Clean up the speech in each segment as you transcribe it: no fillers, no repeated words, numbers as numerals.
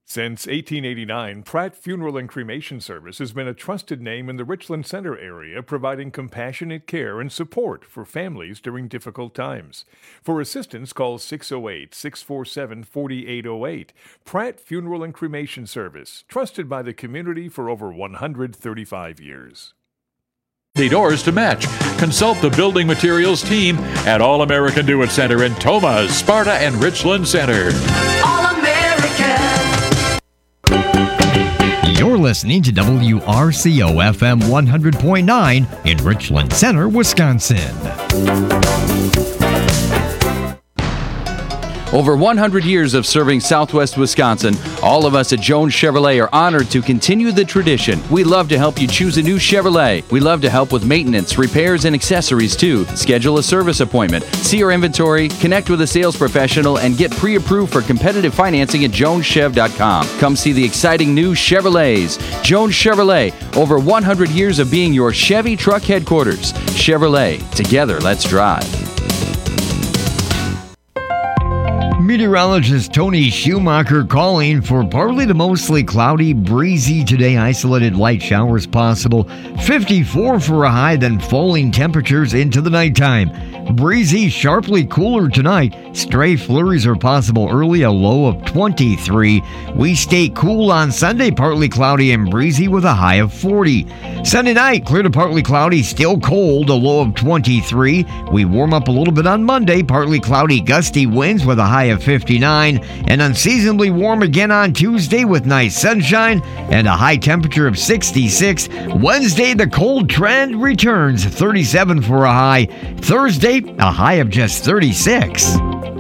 Since 1889, Pratt Funeral and Cremation Service has been a trusted name in the Richland Center area, providing compassionate care and support for families during difficult times. For assistance, call 608-647-4808. Pratt Funeral and Cremation Service, trusted by the community for over 135 years. Doors to match. Consult the building materials team at All American Do-It Center in Thomas, Sparta, and Richland Center. All American. You're listening to WRCO FM 100.9 in Richland Center, Wisconsin. Over 100 years of serving Southwest Wisconsin, all of us at Jones Chevrolet are honored to continue the tradition. We love to help you choose a new Chevrolet. We love to help with maintenance, repairs, and accessories too. Schedule a service appointment, see our inventory, connect with a sales professional, and get pre-approved for competitive financing at joneschev.com. Come see the exciting new Chevrolets. Jones Chevrolet, over 100 years of being your Chevy truck headquarters. Chevrolet, together let's drive. Meteorologist Tony Schumacher calling for partly to mostly cloudy, breezy today, isolated light showers possible. 54 for a high, then falling temperatures into the nighttime. Breezy, sharply cooler tonight. Stray flurries are possible early, a low of 23. We stay cool on Sunday, partly cloudy and breezy with a high of 40. Sunday night, clear to partly cloudy, still cold, a low of 23. We warm up a little bit on Monday, partly cloudy, gusty winds with a high of 59. And unseasonably warm again on Tuesday with nice sunshine and a high temperature of 66. Wednesday, the cold trend returns, 37 for a high. Thursday, a high of just 36.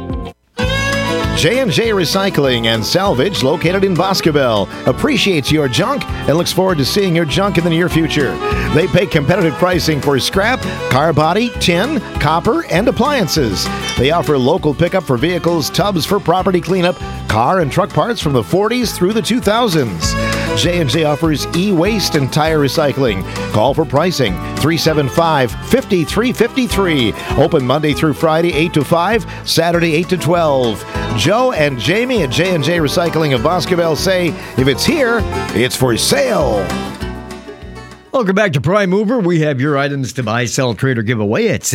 J&J Recycling and Salvage, located in Boscobel, appreciates your junk and looks forward to seeing your junk in the near future. They pay competitive pricing for scrap, car body, tin, copper, and appliances. They offer local pickup for vehicles, tubs for property cleanup, car and truck parts from the 40s through the 2000s. J&J offers e-waste and tire recycling. Call for pricing, 375-5353. Open Monday through Friday, 8 to 5, Saturday, 8 to 12. Joe and Jamie at J&J Recycling of Boscobel say, if it's here, it's for sale. Welcome back to Prime Mover. We have your items to buy, sell, trade, or give away at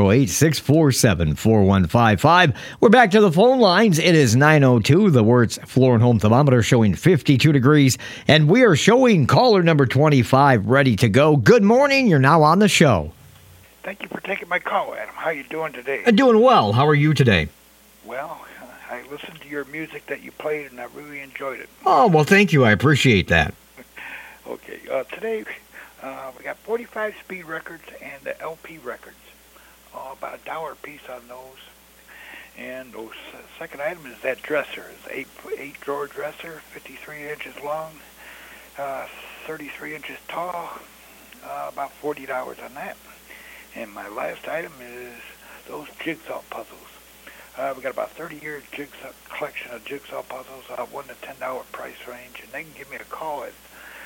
608-647-4155. We're back to the phone lines. It is 9:02. The Wertz Floor and Home Thermometer showing 52 degrees. And we are showing caller number 25 ready to go. Good morning. You're now on the show. Thank you for taking my call, Adam. How are you doing today? Doing well. How are you today? Well, I listened to your music that you played, and I really enjoyed it. Oh, well, thank you. I appreciate that. Okay. Today, we got 45 speed records and the LP records. About $1 a piece on those. And those second item is that dresser. It's an 8-drawer dresser, 53 inches long, 33 inches tall, about $40 on that. And my last item is those jigsaw puzzles. We got about 30-year collection of jigsaw puzzles, $1 to $10 price range, and they can give me a call at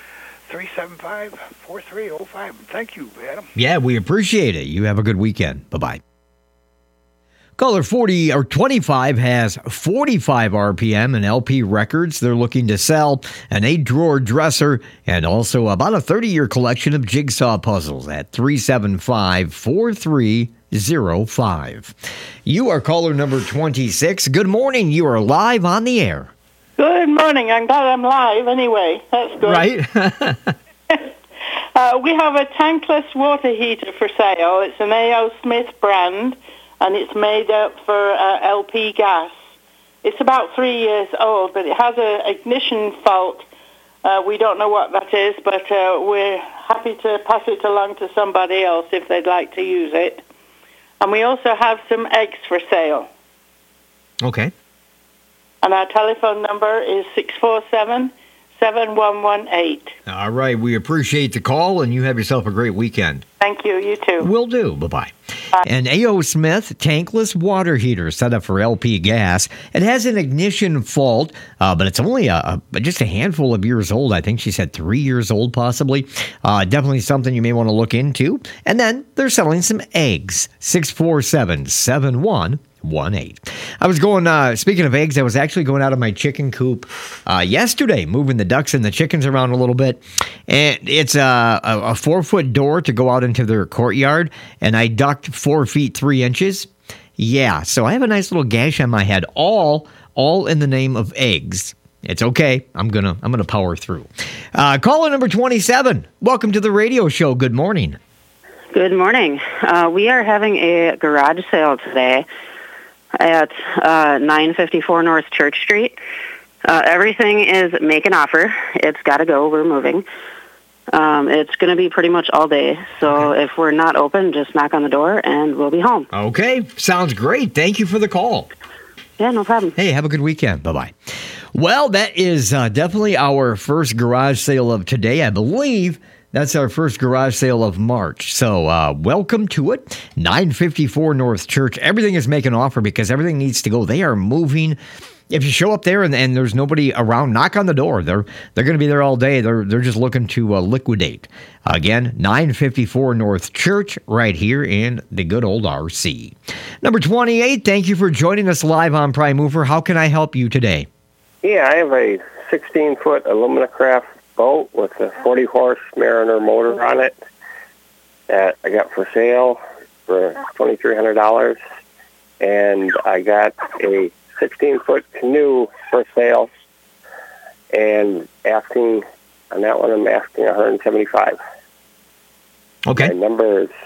375-4305. Thank you, Adam. Yeah, we appreciate it. You have a good weekend. Bye-bye. Caller 40 or 25 has 45 RPM and LP records. They're looking to sell an 8-drawer dresser and also about a 30-year collection of jigsaw puzzles at 375-4305. You are caller number 26. Good morning. You are live on the air. Good morning. I'm glad I'm live anyway. That's good. Right? We have a tankless water heater for sale. It's an A.O. Smith brand, and it's made up for LP gas. It's about 3 years old, but it has an ignition fault. We don't know what that is, but we're happy to pass it along to somebody else if they'd like to use it. And we also have some eggs for sale. Okay. And our telephone number is 647-7118. All right. We appreciate the call, and you have yourself a great weekend. Thank you. You too. Will do. Bye-bye. An A.O. Smith tankless water heater set up for LP gas. It has an ignition fault, but it's only just a handful of years old. I think she said 3 years old, possibly. Definitely something you may want to look into. And then they're selling some eggs. 647-7118. I was going, speaking of eggs, I was actually going out of my chicken coop yesterday, moving the ducks and the chickens around a little bit. And it's a 4-foot door to go out into their courtyard. And I ducked 4 feet 3 inches. Yeah, so I have a nice little gash on my head, all in the name of eggs. It's okay. I'm gonna power through. Caller number 27. Welcome to the radio show. Good morning. Good morning. We are having a garage sale today at 954 North Church Street. Everything is make an offer. It's got to go. We're moving. It's going to be pretty much all day. So if we're not open, just knock on the door and we'll be home. Okay. Sounds great. Thank you for the call. Yeah, no problem. Hey, have a good weekend. Bye-bye. Well, that is definitely our first garage sale of today. I believe that's our first garage sale of March. So welcome to it. 954 North Church. Everything is making an offer because everything needs to go. They are moving. If you show up there and there's nobody around, knock on the door. They're going to be there all day. They're just looking to liquidate. Again, 954 North Church right here in the good old RC. Number 28, thank you for joining us live on Prime Mover. How can I help you today? Yeah, I have a 16-foot Alumacraft boat with a 40-horse Mariner motor on it that I got for sale for $2,300. And I got a 16-foot canoe for sale, and asking on that one, I'm asking $175. Okay. My number is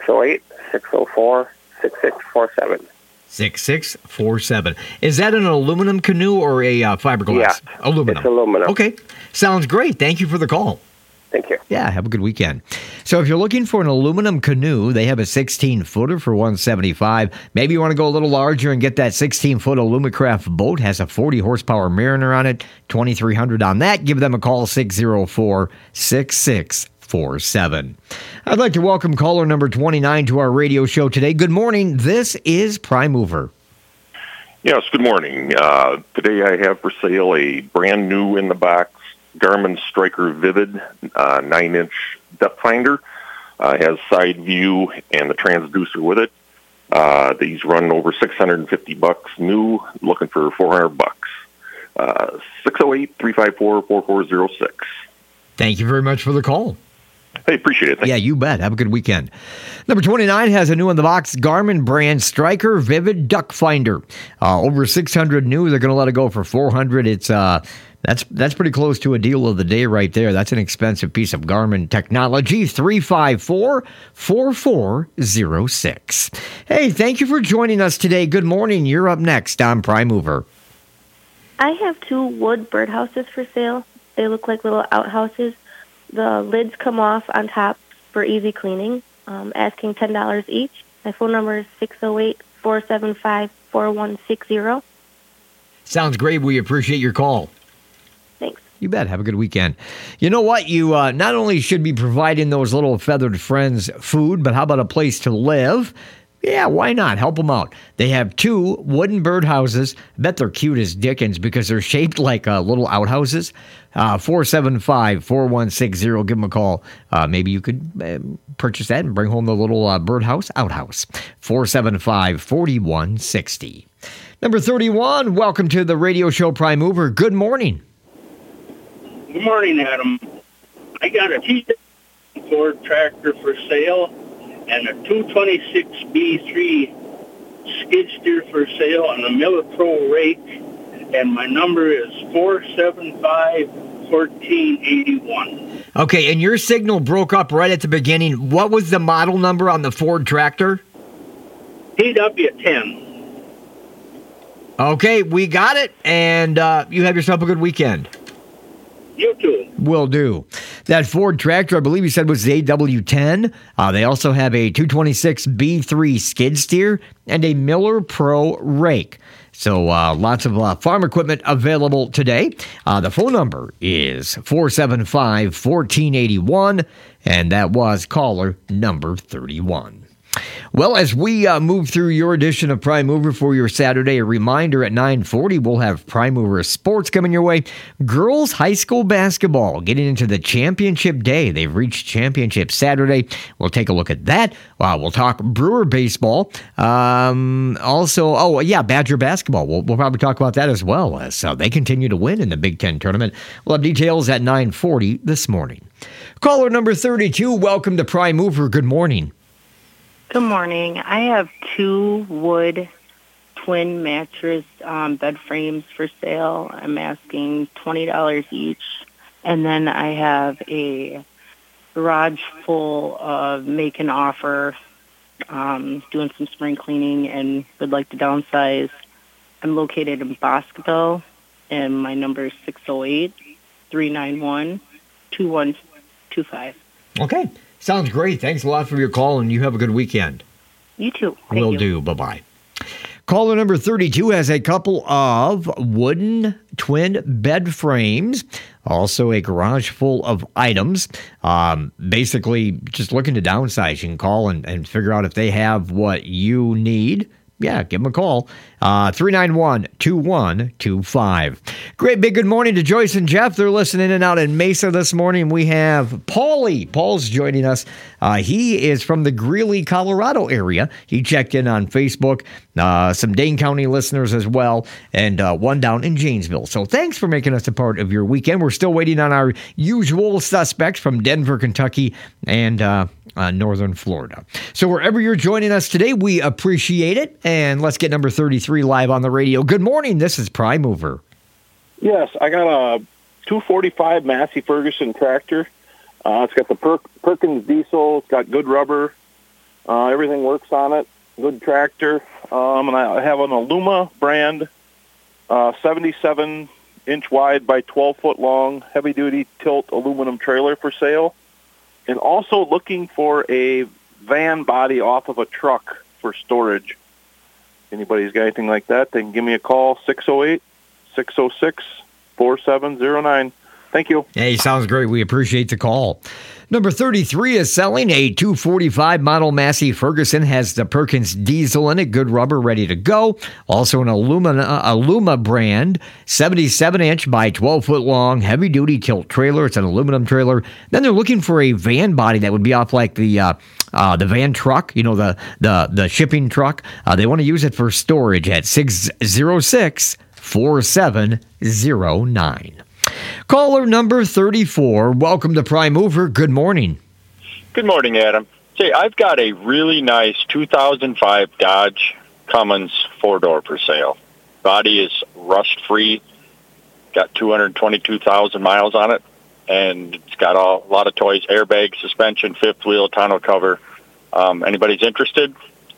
608-604-6647. 6647. Is that an aluminum canoe or a fiberglass? Yeah, aluminum. It's aluminum. Okay. Sounds great. Thank you for the call. Thank you. Yeah, have a good weekend. So if you're looking for an aluminum canoe, they have a 16-footer for $175. Maybe you want to go a little larger and get that 16-foot Alumacraft boat. Has a 40-horsepower Mariner on it, $2,300 on that. Give them a call, 604-6647. I'd like to welcome caller number 29 to our radio show today. Good morning. This is Prime Mover. Yes, good morning. Today I have for sale a brand new in the box Garmin Striker Vivid 9-inch depth finder. Has side view and the transducer with it. These run over $650 new, looking for $400. 608-354-4406. Thank you very much for the call. Hey, appreciate it. Yeah, you bet. Have a good weekend. Number 29 has a new in the box Garmin brand Striker Vivid Duck Finder. Over 600 new. They're going to let it go for $400. It's that's pretty close to a deal of the day right there. That's an expensive piece of Garmin technology. 354-4406. Hey, thank you for joining us today. Good morning. You're up next on Prime Mover. I have 2 wood birdhouses for sale. They look like little outhouses. The lids come off on top for easy cleaning. Asking $10 each. My phone number is 608-475-4160. Sounds great. We appreciate your call. Thanks. You bet. Have a good weekend. You know what? You not only should be providing those little feathered friends food, but how about a place to live? Yeah, why not? Help them out. They have 2 wooden birdhouses. I bet they're cute as dickens because they're shaped like little outhouses. 475-4160. Give them a call. Maybe you could purchase that and bring home the little birdhouse outhouse. 475-4160. Number 31, welcome to the radio show Prime Mover. Good morning. Good morning, Adam. I got a Ford tractor for sale and a 226B3 skid steer for sale and a Miller Pro rake, and my number is 475-1481. Okay, and your signal broke up right at the beginning. What was the model number on the Ford tractor? PW10. Okay, we got it, and you have yourself a good weekend. You too. Will do. That Ford tractor, I believe you said, was the AW10. They also have a 226B3 skid steer and a Miller Pro rake. So lots of farm equipment available today. The phone number is 475-1481, and that was caller number 31. Well, as we move through your edition of Prime Mover for your Saturday, a reminder at 9:40, we'll have Prime Mover Sports coming your way. Girls high school basketball getting into the championship day. They've reached championship Saturday. We'll take a look at that. We'll talk Brewer baseball. Badger basketball. We'll probably talk about that as well as they continue to win in the Big Ten tournament. We'll have details at 9:40 this morning. Caller number 32, welcome to Prime Mover. Good morning. Good morning. I have 2 wood twin mattress bed frames for sale. I'm asking $20 each. And then I have a garage full of make an offer, doing some spring cleaning and would like to downsize. I'm located in Boscoville, and my number is 608-391-2125. Okay. Sounds great. Thanks a lot for your call, and you have a good weekend. You too. Will do. Bye-bye. Caller number 32 has a couple of wooden twin bed frames, also a garage full of items. Basically, just looking to downsize. You can call and figure out if they have what you need. Yeah, give them a call. 391-2125. Great big good morning to Joyce and Jeff. They're listening in and out in Mesa this morning. We have Paulie. Paul's joining us. He is from the Greeley, Colorado area. He checked in on Facebook. Some Dane County listeners as well, and one down in Janesville. So thanks for making us a part of your weekend. We're still waiting on our usual suspects from Denver, Kentucky, and northern Florida. So wherever you're joining us today, we appreciate it. And let's get number 33 live on the radio. Good morning. This is Prime Mover. Yes, I got a 245 Massey Ferguson tractor. It's got the Perkins diesel. It's got good rubber. Everything works on it. Good tractor. And I have an Aluma brand, 77-inch wide by 12-foot long, heavy-duty tilt aluminum trailer for sale. And also looking for a van body off of a truck for storage. Anybody's got anything like that, they can give me a call, 608-606-4709. Thank you. Hey, sounds great. We appreciate the call. Number 33 is selling a 245 model Massey Ferguson. Has the Perkins diesel in it, good rubber, ready to go. Also an Aluma brand, 77-inch by 12-foot long, heavy-duty tilt trailer. It's an aluminum trailer. Then they're looking for a van body that would be off like the van truck, the shipping truck. They want to use it for storage at 606-4709. Caller number 34, welcome to Prime Mover. Good morning. Good morning, Adam. Say, I've got a really nice 2005 Dodge Cummins 4-door for sale. Body is rust-free, got 222,000 miles on it, and it's got a lot of toys, airbag, suspension, fifth wheel, tonneau cover. Anybody's interested?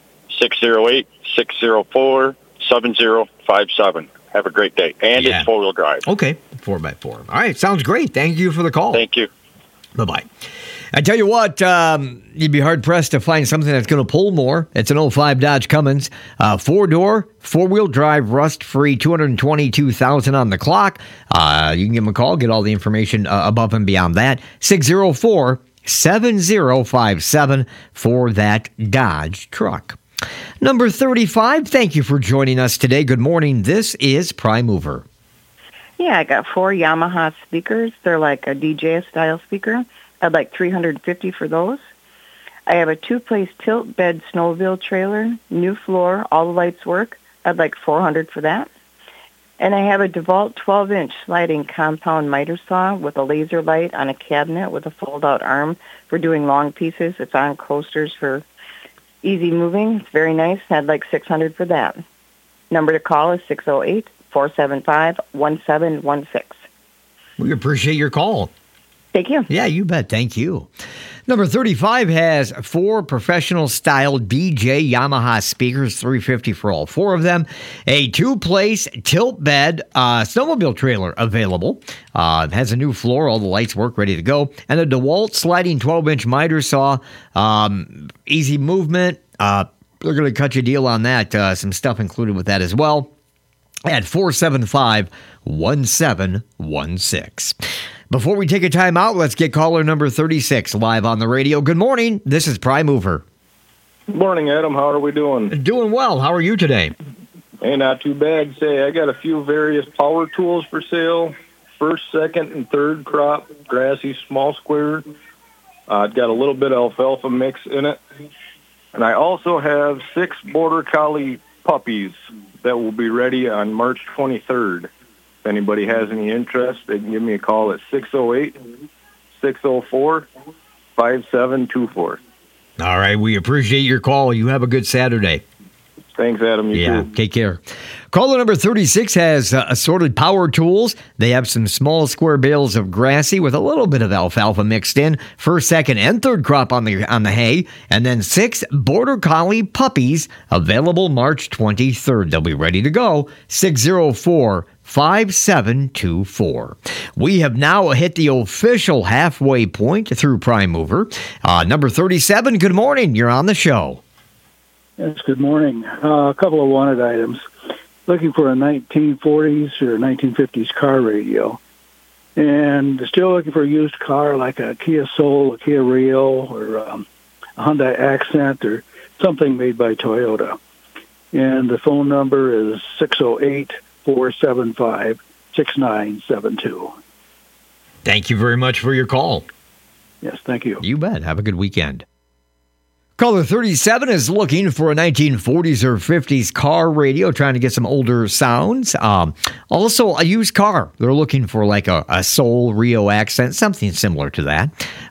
608-604-7057. Have a great day. And it's 4-wheel drive. Okay, 4x4. All right, sounds great. Thank you for the call. Thank you. Bye-bye. I tell you what, you'd be hard-pressed to find something that's going to pull more. It's an 05 Dodge Cummins, 4-door, 4-wheel drive, rust-free, 222,000 on the clock. You can give them a call, get all the information above and beyond that. 604-7057 for that Dodge truck. Number 35, thank you for joining us today. Good morning. This is Prime Mover. Yeah, I got 4 Yamaha speakers. They're like a DJ-style speaker. I'd like $350 for those. I have a 2-place tilt bed snowmobile trailer, new floor, all the lights work. I'd like $400 for that. And I have a DeWalt 12-inch sliding compound miter saw with a laser light on a cabinet with a fold-out arm for doing long pieces. It's on coasters for easy moving. It's very nice. I'd like $600 for that. Number to call is 608-475-1716. We appreciate your call. Thank you. Yeah, you bet. Thank you. Number 35 has 4 professional-style DJ Yamaha speakers, $350 for all 4 of them. A 2-place tilt bed snowmobile trailer available. It has a new floor, all the lights work, ready to go. And a DeWalt sliding 12-inch miter saw, easy movement. They're going to cut you a deal on that. Some stuff included with that as well at 475-1716. Before we take a time out, let's get caller number 36 live on the radio. Good morning. This is Prime Mover. Good morning, Adam. How are we doing? Doing well. How are you today? Hey, not too bad. Say, I got a few various power tools for sale. First, second, and third crop, grassy, small square. It's got a little bit of alfalfa mix in it. And I also have 6 Border Collie puppies that will be ready on March 23rd. If anybody has any interest, they can give me a call at 608-604-5724. All right. We appreciate your call. You have a good Saturday. Thanks, Adam. You too. Take care. Caller number 36 has assorted power tools. They have some small square bales of grassy with a little bit of alfalfa mixed in. First, second, and third crop on the hay. And then 6 Border Collie puppies available March 23rd. They'll be ready to go. 604-5724. We have now hit the official halfway point through Prime Mover. Number 37, good morning. You're on the show. Yes, good morning. A couple of wanted items. Looking for a 1940s or 1950s car radio. And still looking for a used car like a Kia Soul, a Kia Rio, or a Hyundai Accent, or something made by Toyota. And the phone number is 608-475-6972. Thank you very much for your call. Yes, thank you. You bet. Have a good weekend. Caller 37 is looking for a 1940s or 50s car radio, trying to get some older sounds. Also, a used car. They're looking for like a Soul Rio Accent, something similar to that.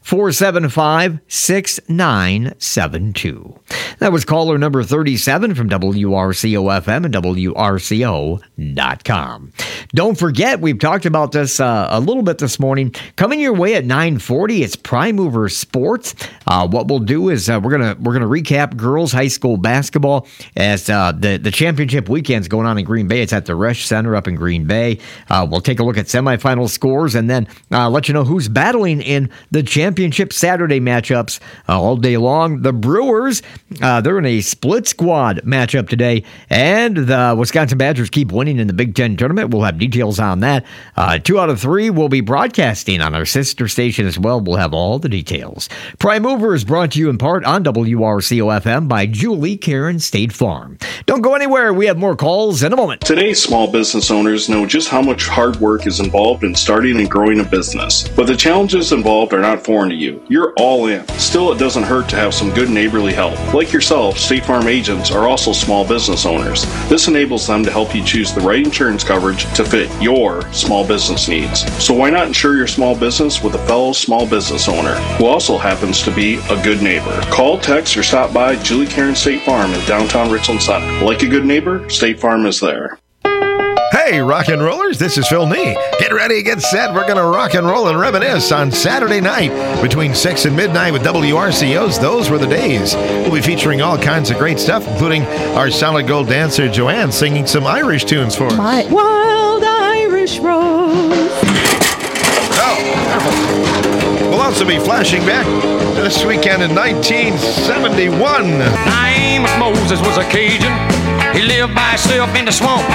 475-6972. That was caller number 37 from WRCO-FM and WRCO.com. Don't forget, we've talked about this a little bit this morning. Coming your way at 9:40, it's Prime Mover Sports. What we'll do is we're gonna recap girls high school basketball as the championship weekend's going on in Green Bay. It's at the Resch Center up in Green Bay. We'll take a look at semifinal scores and then let you know who's battling in the championship Saturday matchups all day long. The Brewers, they're in a split squad matchup today, and the Wisconsin Badgers keep winning in the Big Ten tournament. We'll have details on that. 2 out of 3 will be broadcasting on our sister station as well. We'll have all the details. Prime Mover is brought to you in part on WRCO-FM by Julie Karen State Farm. Don't go anywhere. We have more calls in a moment. Today's small business owners know just how much hard work is involved in starting and growing a business. But the challenges involved are not foreign to you. You're all in. Still, it doesn't hurt to have some good neighborly help. Like yourself, State Farm agents are also small business owners. This enables them to help you choose the right insurance coverage to fit your small business needs. So why not insure your small business with a fellow small business owner who also happens to be a good neighbor? Call, text, or stop by Julie Karen State Farm in downtown Richland Center. Like a good neighbor, State Farm is there. Hey, rock and rollers, this is Phil Nee. Get ready, get set. We're going to rock and roll and reminisce on Saturday night between 6 and midnight with WRCO's Those Were the Days. We'll be featuring all kinds of great stuff, including our solid gold dancer, Joanne, singing some Irish tunes for us. My wild Irish rose. Oh, beautiful. We'll also be flashing back to this weekend in 1971. Name of Moses was a Cajun. He lived by himself in the swamp.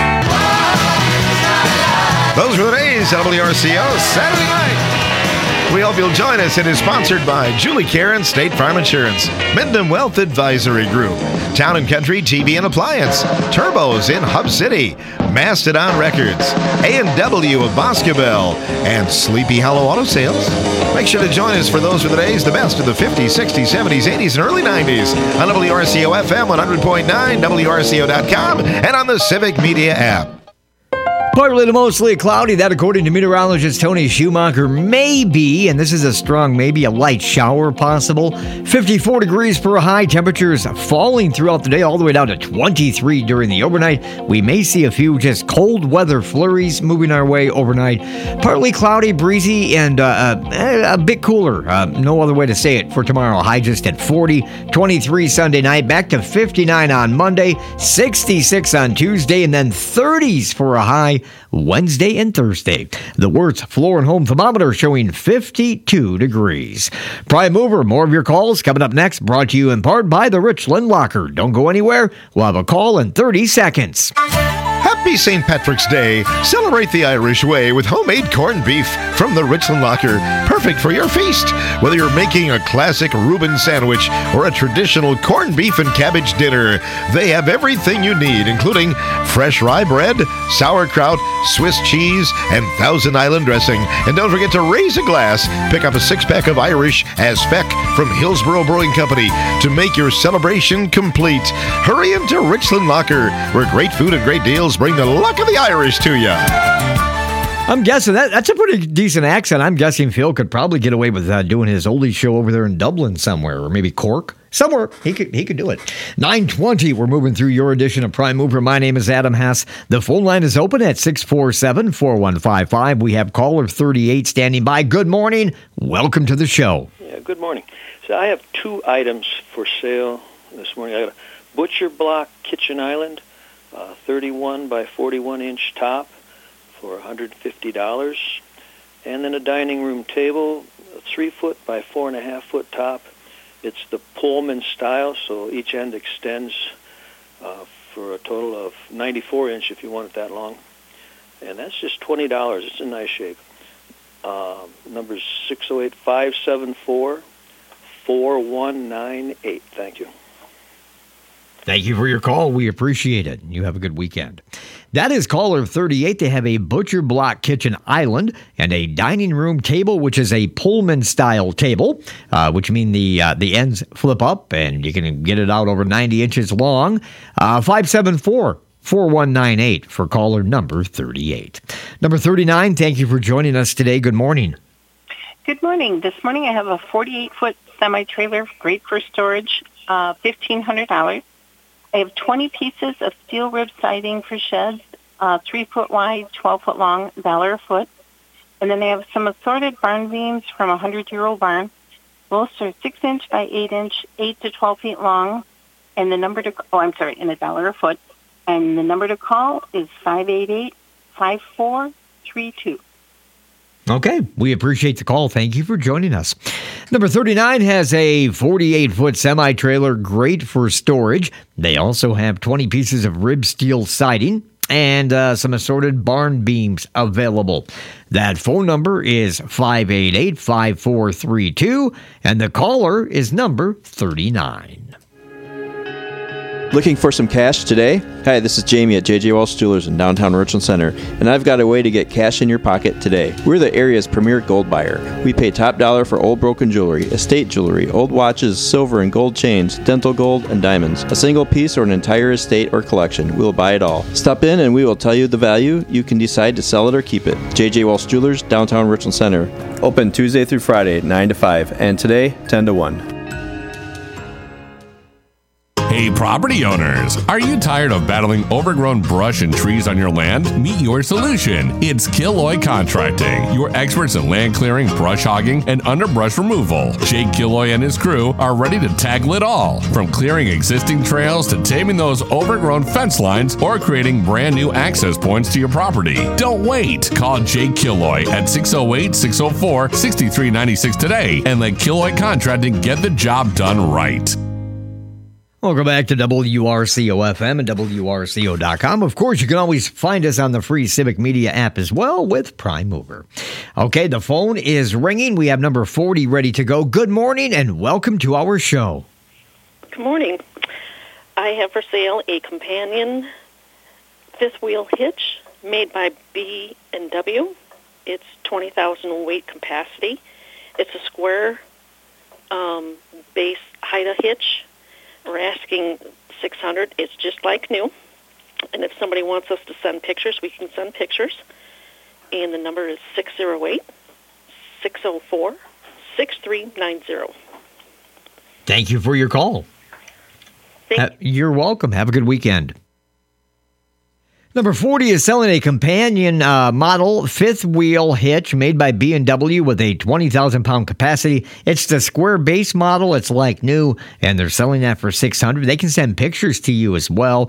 Those were the days, WRCO, Saturday night. We hope you'll join us. It is sponsored by Julie Karen State Farm Insurance, Minden Wealth Advisory Group, Town and Country TV and Appliance, Turbos in Hub City, Mastodon Records, A&W of Boscobel, and Sleepy Hollow Auto Sales. Make sure to join us for Those Were the Days, the best of the 50s, 60s, 70s, 80s, and early 90s on WRCO-FM 100.9, WRCO.com, and on the Civic Media app. Partly to mostly cloudy, that according to meteorologist Tony Schumacher. Maybe, and this is a strong maybe, a light shower possible. 54 degrees for a high. Temperatures falling throughout the day all the way down to 23 during the overnight. We may see a few just cold weather flurries moving our way overnight. Partly cloudy, breezy, and a bit cooler. No other way to say it for tomorrow. High just at 40, 23 Sunday night, back to 59 on Monday, 66 on Tuesday, and then 30s for a high Wednesday and Thursday. The Wirtz Floor and Home Thermometer showing 52 degrees. Prime Mover, more of your calls coming up next, brought to you in part by the Richland Locker. Don't go anywhere. We'll have a call in 30 seconds. Happy Happy St. Patrick's Day. Celebrate the Irish way with homemade corned beef from the Richland Locker. Perfect for your feast. Whether you're making a classic Reuben sandwich or a traditional corned beef and cabbage dinner, they have everything you need, including fresh rye bread, sauerkraut, Swiss cheese, and Thousand Island dressing. And don't forget to raise a glass. Pick up a 6-pack of Irish as Feck from Hillsborough Brewing Company to make your celebration complete. Hurry into Richland Locker, where great food and great deals bring the luck of the Irish to you. I'm guessing that's a pretty decent accent. I'm guessing Phil could probably get away with doing his oldies show over there in Dublin somewhere, or maybe Cork. Somewhere he could do it. 9:20. We're moving through your edition of Prime Mover. My name is Adam Hess. The phone line is open at 647-4155. We have caller 38 standing by. Good morning. Welcome to the show. Yeah, good morning. So I have 2 items for sale this morning. I got a Butcher Block kitchen island, 31 by 41 inch top for $150, and then a dining room table, 3 foot by 4.5 foot top. It's the Pullman style, so each end extends for a total of 94 inch if you want it that long. And that's just $20. It's in nice shape. Number is 608-574-4198. Thank you. Thank you for your call. We appreciate it. You have a good weekend. That is caller 38. They have a Butcher Block kitchen island and a dining room table, which is a Pullman-style table, which means the ends flip up, and you can get it out over 90 inches long. 574-4198 for caller number 38. Number 39, thank you for joining us today. Good morning. Good morning. This morning I have a 48-foot semi-trailer, great for storage, $1,500. I have 20 pieces of steel rib siding for sheds, 3 foot wide, 12 foot long, $1 a foot. And then I have some assorted barn beams from a 100-year-old barn. Most are 6 inch by 8 inch, 8 to 12 feet long. And the number to, and $1 a foot. And the number to call is 588-5432. Okay, we appreciate the call. Thank you for joining us. Number 39 has a 48-foot semi-trailer, great for storage. They also have 20 pieces of rib steel siding and some assorted barn beams available. That phone number is 588-5432, and the caller is number 39. Looking for some cash today? Hi, this is Jamie at J.J. Walsh Jewelers in downtown Richland Center, and I've got a way to get cash in your pocket today. We're the area's premier gold buyer. We pay top dollar for old broken jewelry, estate jewelry, old watches, silver and gold chains, dental gold, and diamonds. A single piece or an entire estate or collection, we'll buy it all. Stop in and we will tell you the value. You can decide to sell it or keep it. J.J. Walsh Jewelers, downtown Richland Center. Open Tuesday through Friday, 9 to 5, and today, 10 to 1. Hey, property owners, are you tired of battling overgrown brush and trees on your land? Meet your solution. It's Killoy Contracting, your experts in land clearing, brush hogging, and underbrush removal. Jake Killoy and his crew are ready to tackle it all, from clearing existing trails to taming those overgrown fence lines or creating brand new access points to your property. Don't wait. Call Jake Killoy at 608-604-6396 today and let Killoy Contracting get the job done right. Welcome back to WRCO-FM and WRCO.com. Of course, you can always find us on the free Civic Media app as well with Prime Mover. Okay, the phone is ringing. We have number 40 ready to go. Good morning and welcome to our show. Good morning. I have for sale a companion fifth wheel hitch made by B&W. It's 20,000 weight capacity. It's a square base Haida hitch. We're asking $600. It's just like new. And if somebody wants us to send pictures, we can send pictures. And the number is 608-604-6390. Thank you for your call. You're welcome. Have a good weekend. Number 40 is selling a companion model fifth wheel hitch made by B&W with a 20,000-pound capacity. It's the square base model. It's like new, and they're selling that for $600. They can send pictures to you as well.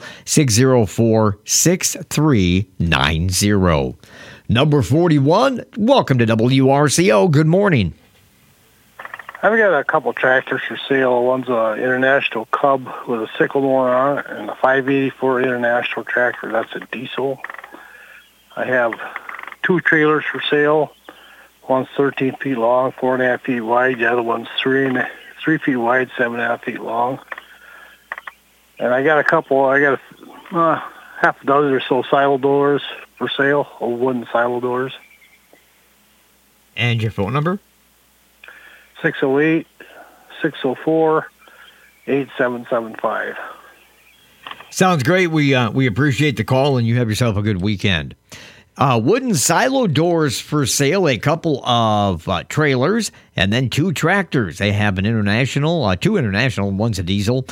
604-6390. Number 41, welcome to WRCO. Good morning. I've got a couple tractors for sale. One's an International Cub with a sickle mower on it, and a 584 International tractor. That's a diesel. I have 2 trailers for sale. One's 13 feet long, 4.5 feet wide. The other one's 3 feet wide, 7.5 feet long. And I got half a dozen or so silo doors for sale, wooden silo doors. And your phone number? 608-604-8775. Sounds great. We appreciate the call, and you have yourself a good weekend. Wooden silo doors for sale, a couple of trailers, and then 2 tractors. They have an international, 2 international, and one's a diesel.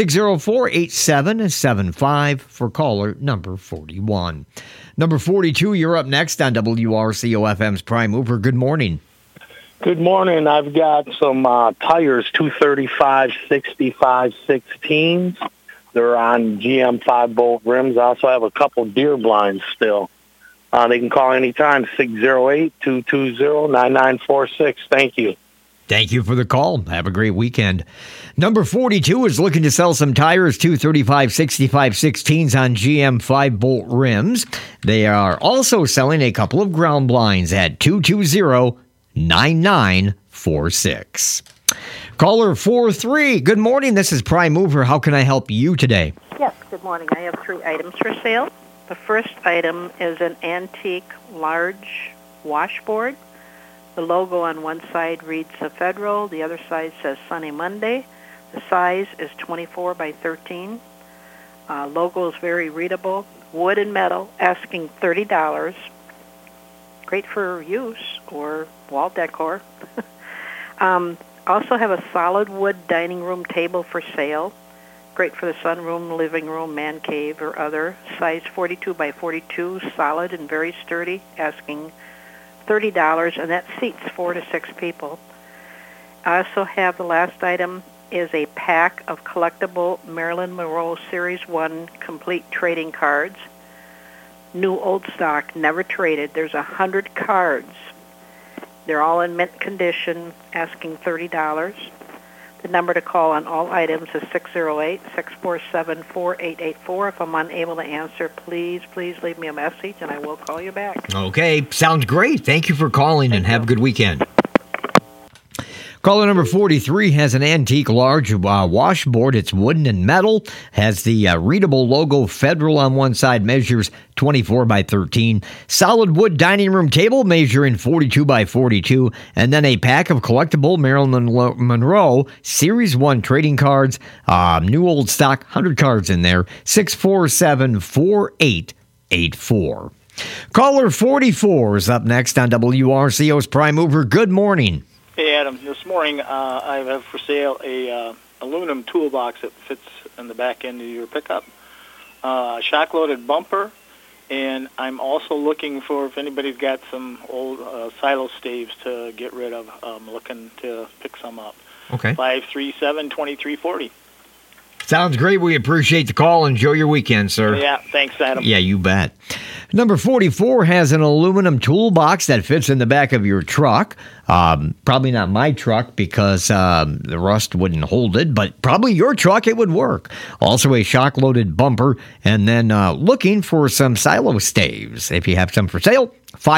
604-8775 for caller number 41. Number 42, you're up next on WRCO-FM's Prime Mover. Good morning. Good morning. I've got some tires, 235/65/16s. They're on GM 5-bolt rims. I also have a couple deer blinds still. They can call anytime, 608-220-9946. Thank you. Thank you for the call. Have a great weekend. Number 42 is looking to sell some tires, 235/65/16s on GM 5-bolt rims. They are also selling a couple of ground blinds at 220-9946. Caller 43, good morning. This is Prime Mover. How can I help you today? Yes, good morning. I have 3 items for sale. The first item is an antique large washboard. The logo on one side reads Federal, the other side says Sunny Monday. The size is 24 by 13. Logo is very readable. Wood and metal, asking $30. Great for use or wall decor. Also have a solid wood dining room table for sale. Great for the sunroom, living room, man cave, or other. Size 42 by 42, solid and very sturdy, asking $30, and that seats 4 to 6 people. I also have the last item is a pack of collectible Marilyn Monroe Series 1 complete trading cards. New old stock, never traded. There's 100 cards. They're all in mint condition, asking $30. The number to call on all items is 608-647-4884. If I'm unable to answer, please leave me a message, and I will call you back. Okay, sounds great. Thank you for calling, and have a good weekend. Caller number 43 has an antique large washboard. It's wooden and metal. Has the readable logo Federal on one side. Measures 24 by 13. Solid wood dining room table measuring 42 by 42. And then a pack of collectible Marilyn Monroe Series 1 trading cards. New old stock, 100 cards in there. 647-4884. Caller 44 is up next on WRCO's Prime Mover. Good morning. Hey, Adam. This morning I have for sale a aluminum toolbox that fits in the back end of your pickup, shock-loaded bumper, and I'm also looking for if anybody's got some old silo staves to get rid of. I'm looking to pick some up. Okay. 537-2340. Sounds great. We appreciate the call. Enjoy your weekend, sir. Yeah, thanks, Adam. Yeah, you bet. Number 44 has an aluminum toolbox that fits in the back of your truck. Probably not my truck because the rust wouldn't hold it, but probably your truck, it would work. Also a shock-loaded bumper, and then looking for some silo staves. If you have some for sale,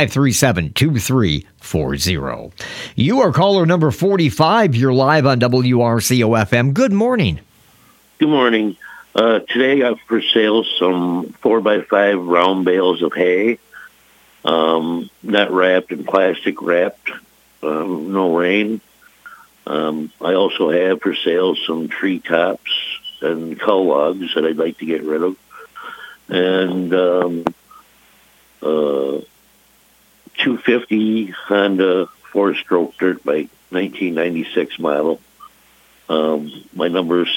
537-2340. You are caller number 45. You're live on WRCO-FM. Good morning. Good morning. Today I have for sale some 4x5 round bales of hay, not wrapped and plastic wrapped, no rain. I also have for sale some tree tops and cull logs that I'd like to get rid of. And 250 Honda 4-stroke dirt bike, 1996 model. My number is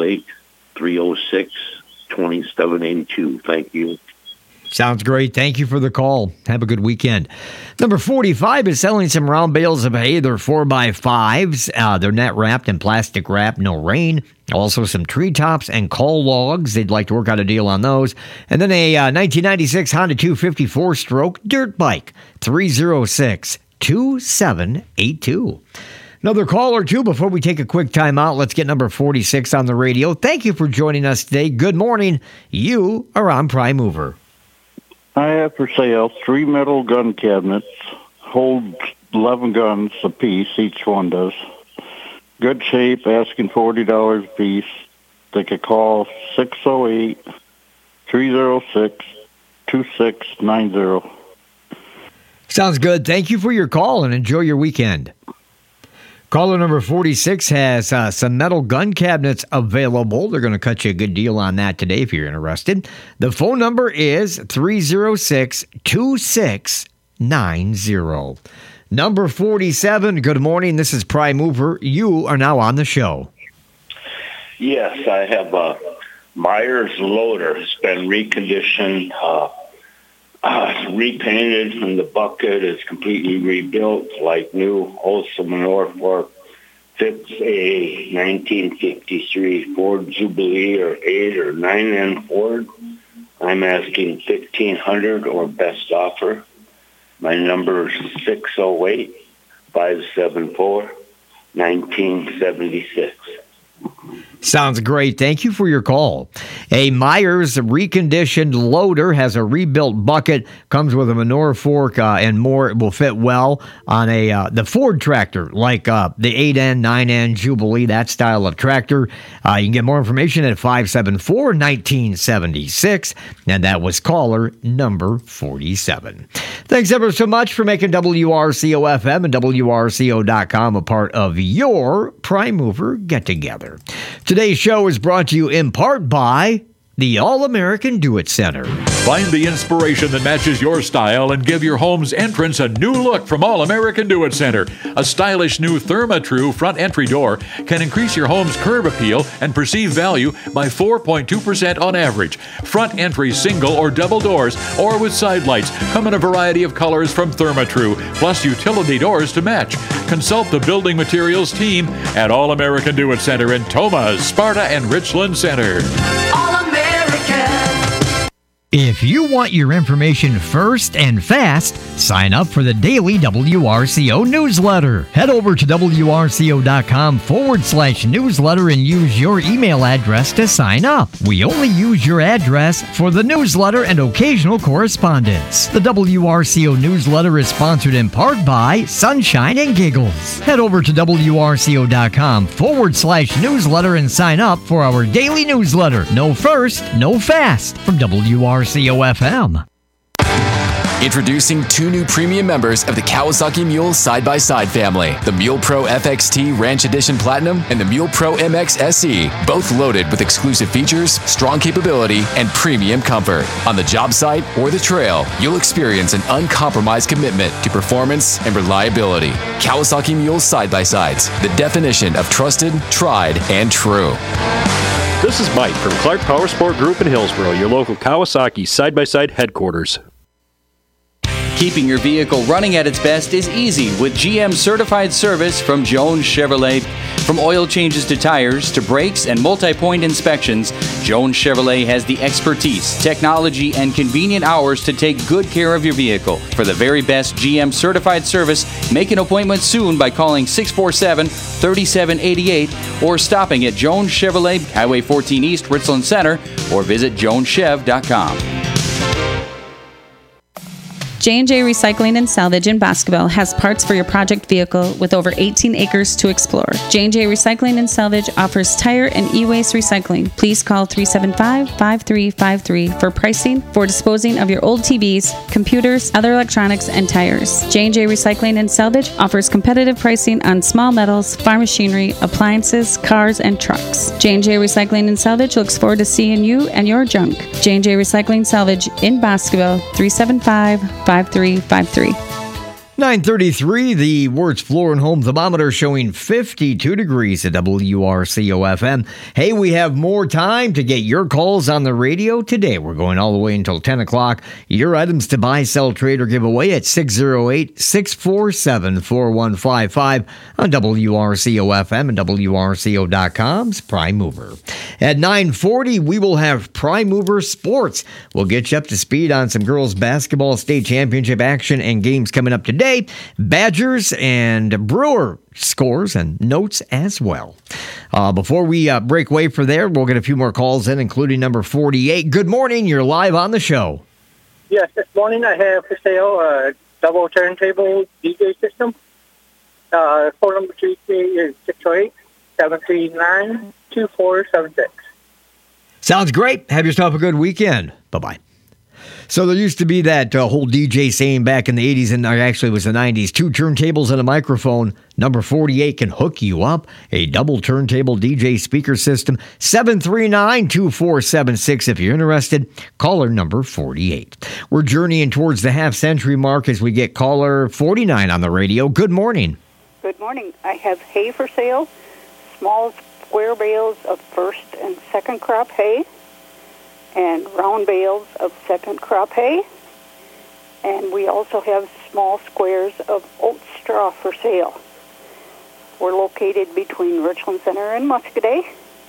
608-306-2782. Thank you. Sounds great. Thank you for the call. Have a good weekend. Number 45 is selling some round bales of hay. They're 4x5s. They're net wrapped and plastic wrapped, no rain. Also some treetops and cull logs. They'd like to work out a deal on those. And then a 1996 Honda 250 4-stroke dirt bike, 306-2782. Another call or two before we take a quick time out. Let's get number 46 on the radio. Thank you for joining us today. Good morning. You are on Prime Mover. I have for sale 3 metal gun cabinets, hold 11 guns a piece, each one does. Good shape, asking $40 a piece. They could call 608-306-2690. Sounds good. Thank you for your call and enjoy your weekend. Caller number 46 has some metal gun cabinets available. They're going to cut you a good deal on that today if you're interested. The phone number is 306-2690. Number 47, good morning. This is Prime Mover. You are now on the show. Yes, I have a Myers loader. It's been reconditioned, repainted, and the bucket is completely rebuilt like new. Also, manure fork fits a 1953 Ford Jubilee or 8 or 9N Ford. I'm asking $1,500 or best offer. My number is 608-574-1976. Sounds great. Thank you for your call. A Myers reconditioned loader has a rebuilt bucket, comes with a manure fork and more. It will fit well on the Ford tractor, like the 8N, 9N Jubilee, that style of tractor. You can get more information at 574-1976, and that was caller number 47. Thanks ever so much for making WRCO-FM and WRCO.com a part of your Prime Mover get-together. Today's show is brought to you in part by the All-American Do-It Center. Find the inspiration that matches your style and give your home's entrance a new look from All-American Do-It Center. A stylish new ThermaTru front entry door can increase your home's curb appeal and perceived value by 4.2% on average. Front entry single or double doors or with side lights come in a variety of colors from ThermaTru, plus utility doors to match. Consult the building materials team at All-American Do-It Center in Thomas, Sparta, and Richland Center. If you want your information first and fast, sign up for the daily WRCO newsletter. Head over to WRCO.com/newsletter and use your email address to sign up. We only use your address for the newsletter and occasional correspondence. The WRCO newsletter is sponsored in part by Sunshine and Giggles. Head over to WRCO.com/newsletter and sign up for our daily newsletter. No first, no fast from WRCO FM. Introducing 2 new premium members of the Kawasaki Mule Side-by-Side family, the Mule Pro FXT Ranch Edition Platinum and the Mule Pro MX SE, both loaded with exclusive features, strong capability, and premium comfort. On the job site or the trail, you'll experience an uncompromised commitment to performance and reliability. Kawasaki Mule Side-by-Sides, the definition of trusted, tried, and true. This is Mike from Clark Power Sport Group in Hillsboro, your local Kawasaki side-by-side headquarters. Keeping your vehicle running at its best is easy with GM certified service from Jones Chevrolet. From oil changes to tires to brakes and multi-point inspections, Jones Chevrolet has the expertise, technology, and convenient hours to take good care of your vehicle. For the very best GM certified service, make an appointment soon by calling 647-3788 or stopping at Jones Chevrolet, Highway 14 East, Richland Center, or visit joneschev.com. J&J Recycling and Salvage in Boscobel has parts for your project vehicle with over 18 acres to explore. J&J Recycling and Salvage offers tire and e-waste recycling. Please call 375-5353 for pricing for disposing of your old TVs, computers, other electronics, and tires. J&J Recycling and Salvage offers competitive pricing on small metals, farm machinery, appliances, cars, and trucks. J&J Recycling and Salvage looks forward to seeing you and your junk. J&J Recycling Salvage in Boscobel, 375-5353. 9:33, the Words Floor and Home thermometer showing 52 degrees at WRCO-FM. Hey, we have more time to get your calls on the radio today. We're going all the way until 10 o'clock. Your items to buy, sell, trade, or give away at 608-647-4155 on WRCO-FM and WRCO.com's Prime Mover. At 9:40, we will have Prime Mover Sports. We'll get you up to speed on some girls basketball state championship action and games coming up today. today. Badgers and Brewer scores and notes as well. Before we break away for there, we'll get a few more calls in, including number 48. Good morning. You're live on the show. Yes, this morning I have for sale a double turntable DJ system. Phone number is 608-739-2476. Sounds great. Have yourself a good weekend. Bye-bye. So there used to be that whole DJ saying back in the 80s, and actually it was the 90s, 2 turntables and a microphone. Number 48 can hook you up. A double turntable DJ speaker system. 739-2476 if you're interested. Caller number 48. We're journeying towards the half-century mark as we get caller 49 on the radio. Good morning. Good morning. I have hay for sale. Small square bales of first and second crop hay, and round bales of second crop hay. And we also have small squares of oat straw for sale. We're located between Richland Center and Muscadet.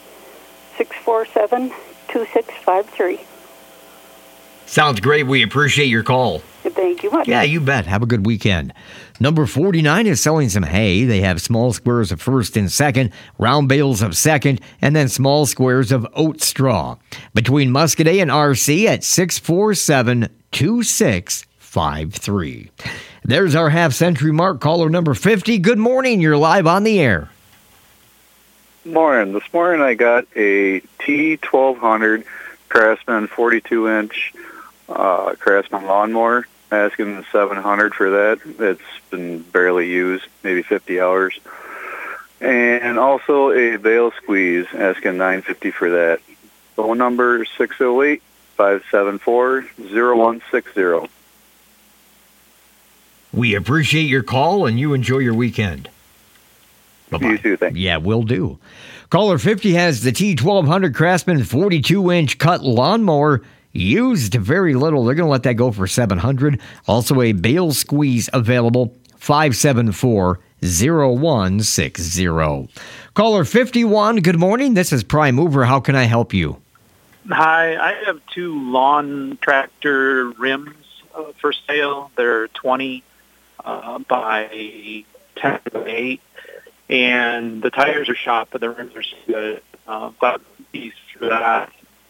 647-2653. Sounds great. We appreciate your call. Thank you much. Yeah, you bet. Have a good weekend. Number 49 is selling some hay. They have small squares of first and second, round bales of second, and then small squares of oat straw. Between Muscadet and RC at 647-2653. There's our half-century mark. Caller number 50. Good morning. You're live on the air. Morning. This morning I got a T1200 Craftsman 42-inch Craftsman lawnmower. Asking $700 for that. It's been barely used, maybe 50 hours. And also a bale squeeze, asking $950 for that. Phone number 608-574-0160. We appreciate your call, and you enjoy your weekend. Bye-bye. You too, thanks. Yeah, will do. Caller 50 has the T1200 Craftsman 42-inch cut lawnmower. Used very little. They're going to let that go for $700. Also a bale squeeze available, 574-0160. Caller 51, good morning. This is Prime Mover. How can I help you? Hi, I have 2 lawn tractor rims for sale. They're 20 by 10 by 8. And the tires are shot, but the rims are good. Got these for that.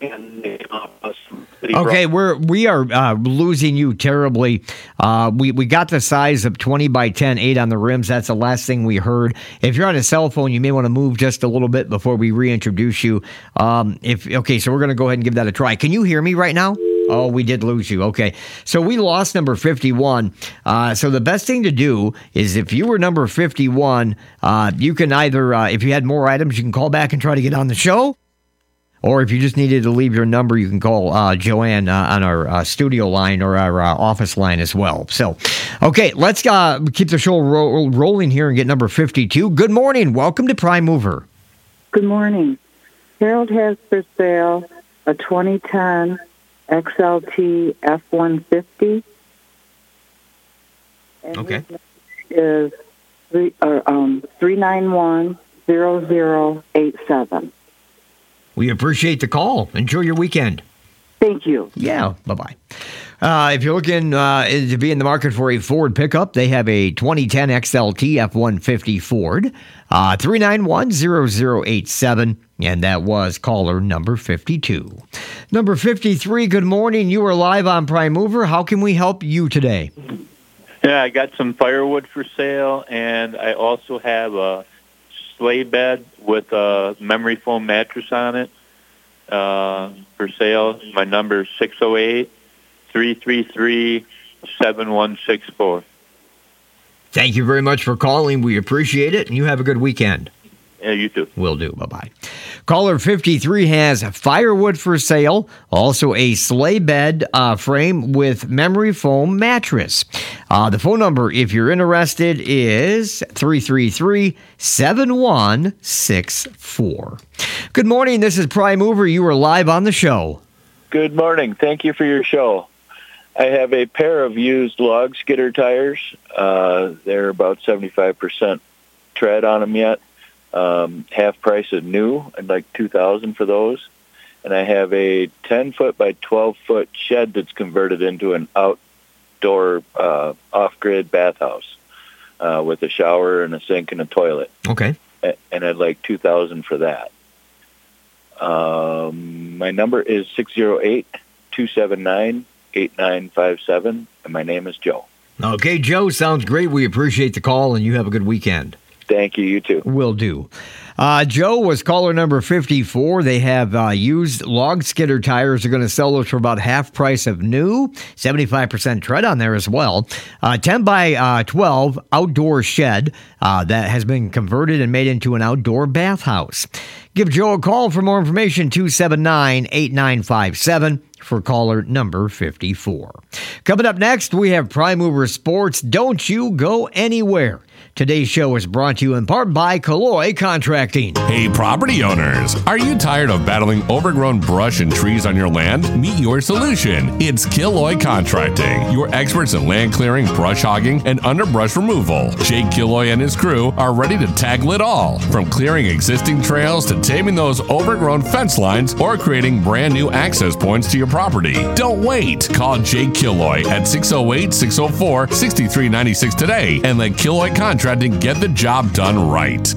Okay, we are losing you terribly. We got the size of 20 by 10, 8 on the rims. That's the last thing we heard. If you're on a cell phone, you may want to move just a little bit before we reintroduce you. So we're going to go ahead and give that a try. Can you hear me right now? Oh, we did lose you. Okay. So we lost number 51. So the best thing to do is if you were number 51, you can either, if you had more items, you can call back and try to get on the show. Or if you just needed to leave your number, you can call Joanne on our studio line or our office line as well. So, okay, let's keep the show rolling here and get number 52. Good morning. Welcome to Prime Mover. Good morning. Harold has for sale a 2010 XLT F-150. And okay. Is 391-0087. We appreciate the call. Enjoy your weekend. Thank you. Yeah, bye-bye. If you're looking to be in the market for a Ford pickup, they have a 2010 XLT F-150 Ford, 391-0087, and that was caller number 52. Number 53, good morning. You are live on Prime Mover. How can we help you today? Yeah, I got some firewood for sale, and I also have a sleigh bed with a memory foam mattress on it for sale. My number is 608-333-7164. Thank you very much for calling. We appreciate it, and you have a good weekend. Yeah, you too. Will do. Bye-bye. Caller 53 has firewood for sale, also a sleigh bed frame with memory foam mattress. The phone number, if you're interested, is 333-7164. Good morning. This is Prime Mover. You are live on the show. Good morning. Thank you for your show. I have a pair of used log skidder tires. They're about 75% tread on them yet. Half price of new. I'd like $2,000 for those. And I have a 10-foot by 12-foot shed that's converted into an outdoor off-grid bathhouse with a shower and a sink and a toilet. Okay. And I'd like $2,000 for that. My number is 608-279-8957, and my name is Joe. Okay, Joe, sounds great. We appreciate the call, and you have a good weekend. Thank you. You too. Will do. Joe was caller number 54. They have used log skidder tires. They're going to sell those for about half price of new. 75% tread on there as well. 10 by 12 outdoor shed that has been converted and made into an outdoor bathhouse. Give Joe a call for more information, 279-8957 for caller number 54. Coming up next, we have Prime Mover Sports. Don't you go anywhere. Today's show is brought to you in part by Killoy Contracting. Hey, property owners, are you tired of battling overgrown brush and trees on your land? Meet your solution. It's Killoy Contracting, your experts in land clearing, brush hogging, and underbrush removal. Jake Killoy and his crew are ready to tackle it all, from clearing existing trails to taming those overgrown fence lines or creating brand new access points to your property. Don't wait. Call Jake Killoy at 608-604-6396 today and let Killoy Contracting get the job done right.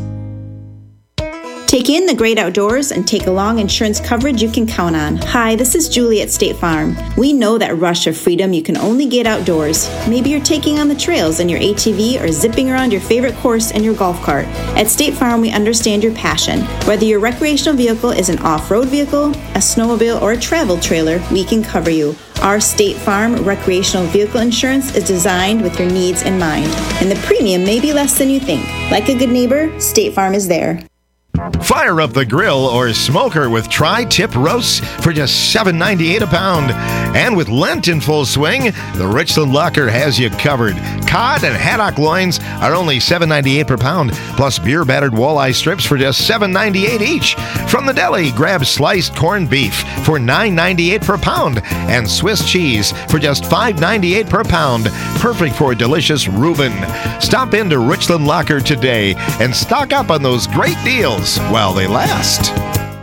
Take in the great outdoors and take along insurance coverage you can count on. Hi, this is Julie at State Farm. We know that rush of freedom you can only get outdoors. Maybe you're taking on the trails in your ATV or zipping around your favorite course in your golf cart. At State Farm, we understand your passion. Whether your recreational vehicle is an off-road vehicle, a snowmobile, or a travel trailer, we can cover you. Our State Farm recreational vehicle insurance is designed with your needs in mind, and the premium may be less than you think. Like a good neighbor, State Farm is there. Fire up the grill or smoker with tri-tip roasts for just $7.98 a pound. And with Lent in full swing, the Richland Locker has you covered. Cod and haddock loins are only $7.98 per pound, plus beer-battered walleye strips for just $7.98 each. From the deli, grab sliced corned beef for $9.98 per pound and Swiss cheese for just $5.98 per pound. Perfect for a delicious Reuben. Stop into Richland Locker today and stock up on those great deals while they last.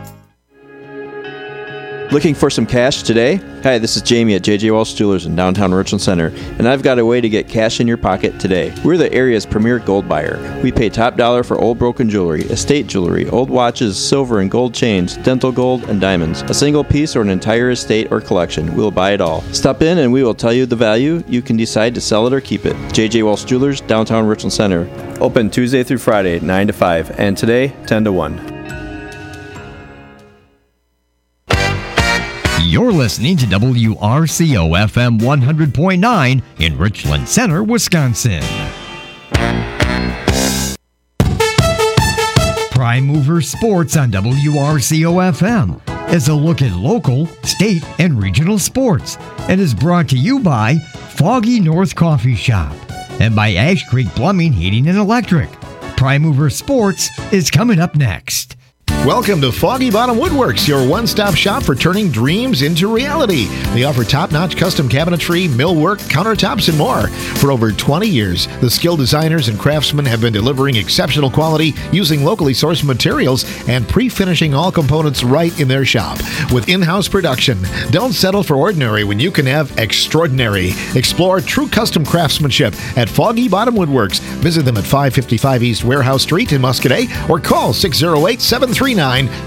Looking for some cash today? Hi, this is Jamie at J.J. Walsh Jewelers in downtown Richland Center, and I've got a way to get cash in your pocket today. We're the area's premier gold buyer. We pay top dollar for old broken jewelry, estate jewelry, old watches, silver and gold chains, dental gold, and diamonds. A single piece or an entire estate or collection, we'll buy it all. Stop in and we will tell you the value. You can decide to sell it or keep it. J.J. Walsh Jewelers, downtown Richland Center. Open Tuesday through Friday, 9 to 5, and today, 10 to 1. You're listening to WRCO FM 100.9 in Richland Center, Wisconsin. Prime Mover Sports on WRCO FM is a look at local, state, and regional sports and is brought to you by Foggy North Coffee Shop and by Ash Creek Plumbing, Heating, and Electric. Prime Mover Sports is coming up next. Welcome to Foggy Bottom Woodworks, your one-stop shop for turning dreams into reality. They offer top-notch custom cabinetry, millwork, countertops, and more. For over 20 years, the skilled designers and craftsmen have been delivering exceptional quality using locally sourced materials and pre-finishing all components right in their shop. With in-house production, don't settle for ordinary when you can have extraordinary. Explore true custom craftsmanship at Foggy Bottom Woodworks. Visit them at 555 East Warehouse Street in Muscadet or call 608-739-4440.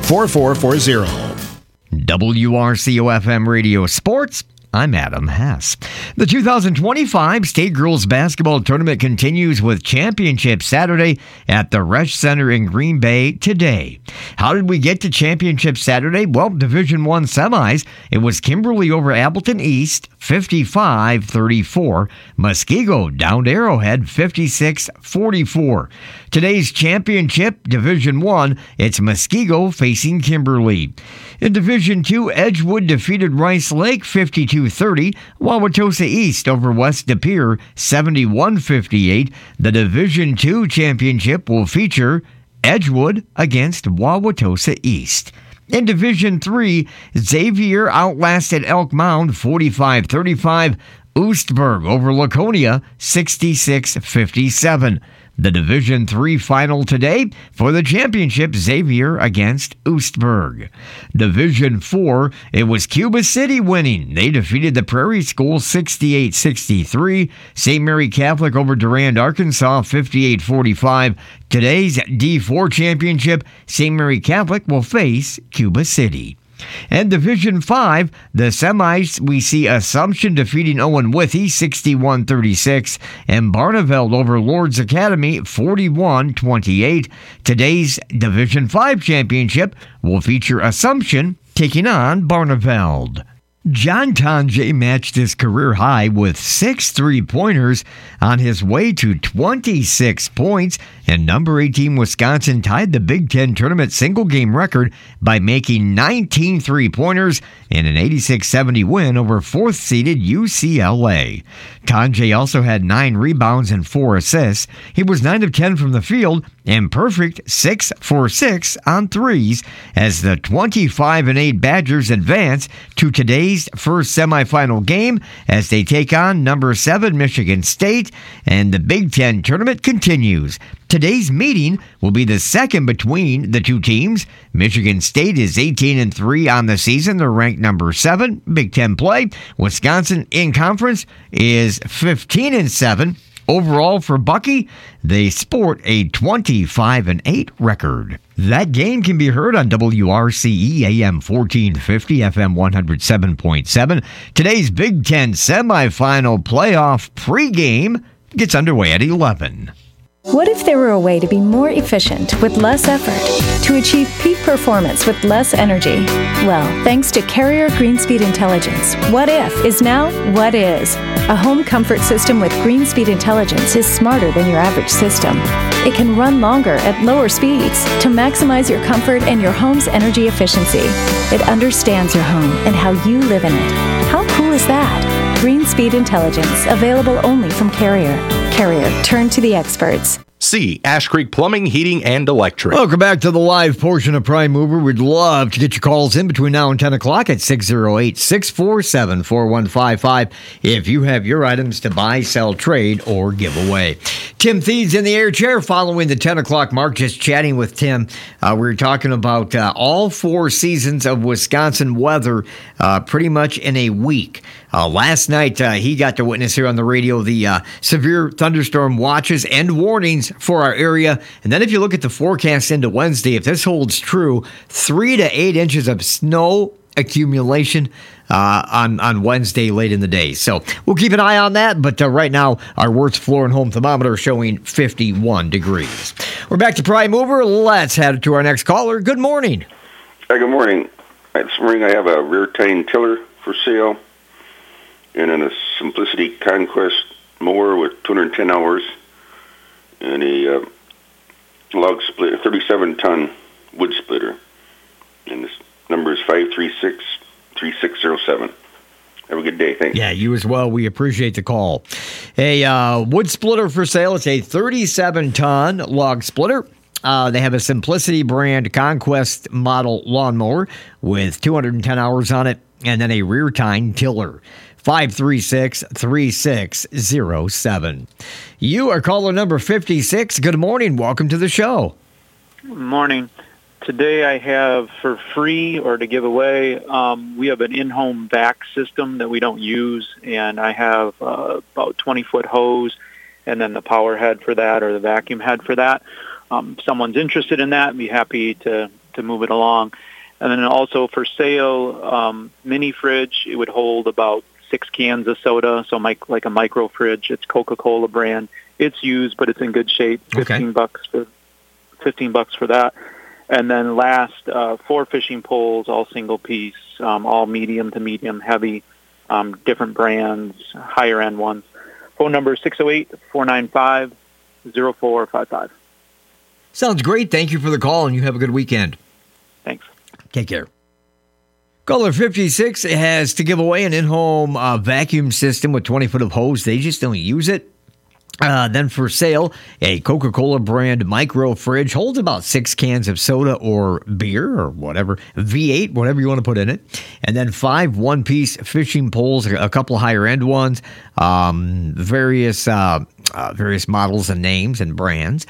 WRCO FM Radio Sports. I'm Adam Hess. The 2025 State Girls Basketball Tournament continues with Championship Saturday at the Resch Center in Green Bay today. How did we get to Championship Saturday? Well, Division I semis. It was Kimberly over Appleton East, 55-34. Muskego downed Arrowhead, 56-44. Today's championship, Division I, it's Muskego facing Kimberly. In Division II, Edgewood defeated Rice Lake 52-30. Wauwatosa East over West De Pere 71-58. The Division II championship will feature Edgewood against Wauwatosa East. In Division III, Xavier outlasted Elk Mound 45-35. Oostburg over Laconia 66-57. The Division III final today for the championship, Xavier against Oostburg. Division IV, it was Cuba City winning. They defeated the Prairie School 68-63. St. Mary Catholic over Durand, Arkansas 58-45. Today's D4 championship, St. Mary Catholic will face Cuba City. And Division 5, the semis, we see Assumption defeating Owen Withee 61-36 and Barneveld over Lord's Academy 41-28. Today's Division 5 championship will feature Assumption taking on Barneveld. John Tonje matched his career high with 6 3-pointers on his way to 26 points, and number 18 Wisconsin tied the Big Ten tournament single-game record by making 19 3-pointers in an 86-70 win over 4th-seeded UCLA. Tonje also had 9 rebounds and 4 assists. He was 9 of 10 from the field and perfect 6 for 6 on threes as the 25-8 Badgers advance to today's first semifinal game as they take on number 7 Michigan State, and the Big Ten tournament continues. Today's meeting will be the second between the two teams. Michigan State is 18-3 on the season. They're ranked number 7. Big Ten play. Wisconsin in conference is 15-7. Overall for Bucky, they sport a 25-8 record. That game can be heard on WRCE AM 1450, FM 107.7. Today's Big Ten semifinal playoff pregame gets underway at 11. What if there were a way to be more efficient with less effort, to achieve peak performance with less energy? Well, thanks to Carrier GreenSpeed Intelligence, what if is now what is. A home comfort system with GreenSpeed Intelligence is smarter than your average system. It can run longer at lower speeds to maximize your comfort and your home's energy efficiency. It understands your home and how you live in it. How cool is that? GreenSpeed Intelligence, available only from Carrier. Carrier, turn to the experts. C. Ash Creek Plumbing, Heating, and Electric. Welcome back to the live portion of Prime Mover. We'd love to get your calls in between now and 10 o'clock at 608-647-4155 if you have your items to buy, sell, trade, or give away. Tim Thied's in the air chair following the 10 o'clock mark, just chatting with Tim. We were talking about all 4 seasons of Wisconsin weather pretty much in a week. Last night, he got to witness here on the radio the severe thunderstorm watches and warnings for our area. And then if you look at the forecast into Wednesday, if this holds true, 3 to 8 inches of snow accumulation on Wednesday late in the day. So we'll keep an eye on that. But right now, our Wertz floor and home thermometer showing 51 degrees. We're back to Prime Mover. Let's head to our next caller. Good morning. Hi, good morning. This morning I have a rear tine tiller for sale and then a Simplicity Conquest mower with 210 hours and a log split, a 37-ton wood splitter. And this number is 536-3607. Have a good day. Thanks. Yeah, you as well. We appreciate the call. A wood splitter for sale. It's a 37-ton log splitter. They have a Simplicity brand Conquest model lawnmower with 210 hours on it, and then a rear tine tiller. 536-3607. You are caller number 56. Good morning. Welcome to the show. Morning. Today I have for free or to give away, we have an in-home vac system that we don't use, and I have about 20-foot hose and then the power head for that or the vacuum head for that. If someone's interested in that, I'd be happy to move it along. And then also for sale, mini fridge. It would hold about 6 cans of soda, so like a micro fridge. It's Coca-Cola brand. It's used, but it's in good shape. $15 for that. And then last, 4 fishing poles, all single piece, all medium to medium heavy, different brands, higher end ones. Phone number 608-495-0455. Sounds great. Thank you for the call, and you have a good weekend. Thanks. Take care. Caller 56 has to give away an in-home vacuum system with 20-foot of hose. They just don't use it. Then for sale, a Coca-Cola brand micro fridge holds about 6 cans of soda or beer or whatever, V8, whatever you want to put in it. And then 5 one-piece fishing poles, a couple higher-end ones, various various models and names and brands.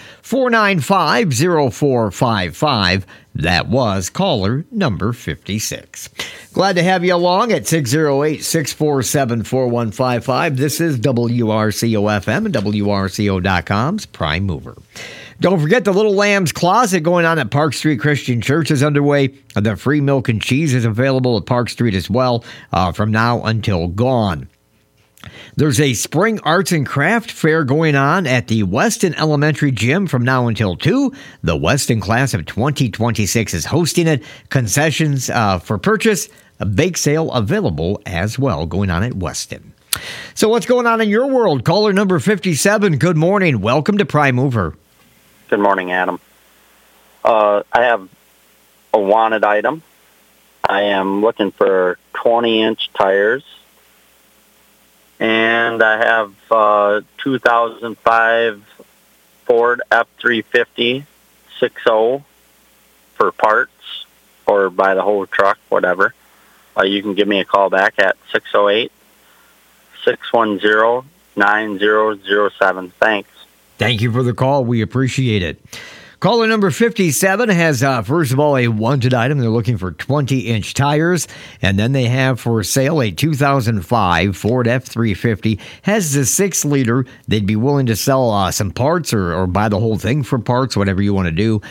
495-0455. That was caller number 56. Glad to have you along at 608-647-4155. This is WRCO-FM and WRCO.com's Prime Mover. Don't forget the Little Lamb's Closet going on at Park Street Christian Church is underway. The free milk and cheese is available at Park Street as well from now until gone. There's a spring arts and craft fair going on at the Weston Elementary Gym from now until 2. The Weston class of 2026 is hosting it. Concessions for purchase, a bake sale available as well going on at Weston. So what's going on in your world? Caller number 57, good morning. Welcome to Prime Mover. Good morning, Adam. I have a wanted item. I am looking for 20-inch tires. And I have 2005 Ford F-350 6.0 for parts or buy the whole truck, whatever. You can give me a call back at 608-610-9007. Thanks. Thank you for the call. We appreciate it. Caller number 57 has, first of all, a wanted item. They're looking for 20-inch tires. And then they have for sale a 2005 Ford F-350. Has the 6-liter. They'd be willing to sell some parts or buy the whole thing for parts, whatever you want to do.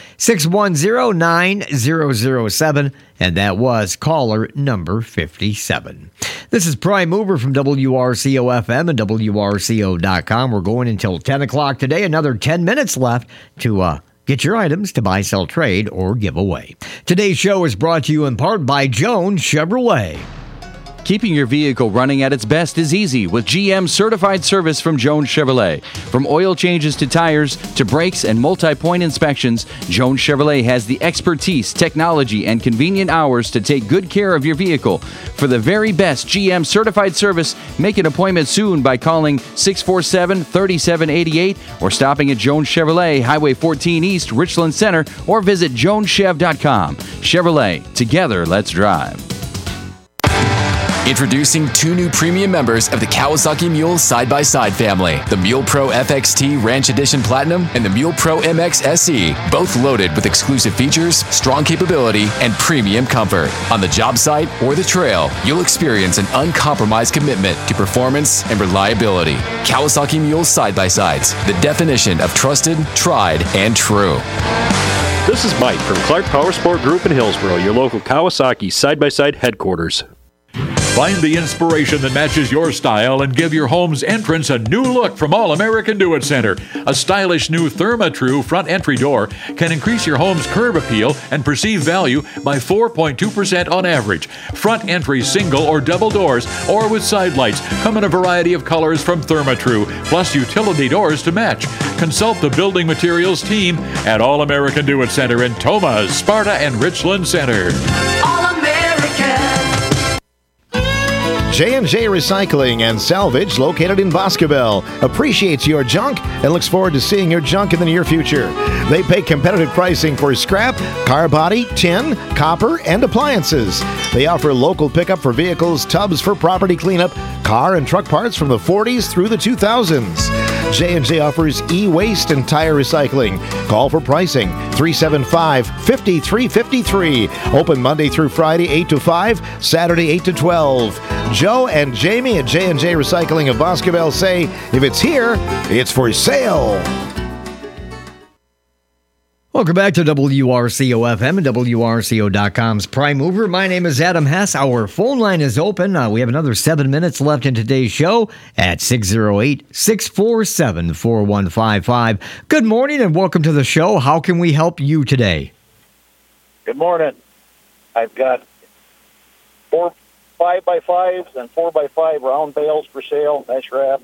610-9007. And that was caller number 57. This is Prime Mover from WRCO-FM and WRCO.com. We're going until 10 o'clock today. Another 10 minutes left to get your items to buy, sell, trade, or give away. Today's show is brought to you in part by Jones Chevrolet. Keeping your vehicle running at its best is easy with GM certified service from Jones Chevrolet. From oil changes to tires to brakes and multi-point inspections, Jones Chevrolet has the expertise, technology, and convenient hours to take good care of your vehicle. For the very best GM certified service, make an appointment soon by calling 647-3788 or stopping at Jones Chevrolet, Highway 14 East, Richland Center, or visit joneschev.com. Chevrolet, together let's drive. Introducing 2 new premium members of the Kawasaki Mule Side-by-Side family, the Mule Pro FXT Ranch Edition Platinum and the Mule Pro MX SE, both loaded with exclusive features, strong capability, and premium comfort. On the job site or the trail, you'll experience an uncompromised commitment to performance and reliability. Kawasaki Mule Side-by-Sides, the definition of trusted, tried, and true. This is Mike from Clark Power Sport Group in Hillsboro, your local Kawasaki side-by-side headquarters. Find the inspiration that matches your style and give your home's entrance a new look from All American Do-It Center. A stylish new ThermaTrue front entry door can increase your home's curb appeal and perceived value by 4.2% on average. Front entry single or double doors or with side lights come in a variety of colors from ThermaTrue, plus utility doors to match. Consult the building materials team at All American Do-It Center in Thomas, Sparta, and Richland Center. J&J Recycling and Salvage, located in Boscobel, appreciates your junk and looks forward to seeing your junk in the near future. They pay competitive pricing for scrap, car body, tin, copper, and appliances. They offer local pickup for vehicles, tubs for property cleanup, car and truck parts from the 40s through the 2000s. J&J offers e-waste and tire recycling. Call for pricing, 375-5353. Open Monday through Friday, 8 to 5, Saturday, 8 to 12. Joe and Jamie at J&J Recycling of Boscobel say, if it's here, it's for sale. Welcome back to WRCO-FM and WRCO.com's Prime Mover. My name is Adam Hess. Our phone line is open. We have another 7 minutes left in today's show at 608-647-4155. Good morning and welcome to the show. How can we help you today? Good morning. I've got 4 5x5s and 4x5 round bales for sale, mesh wrap.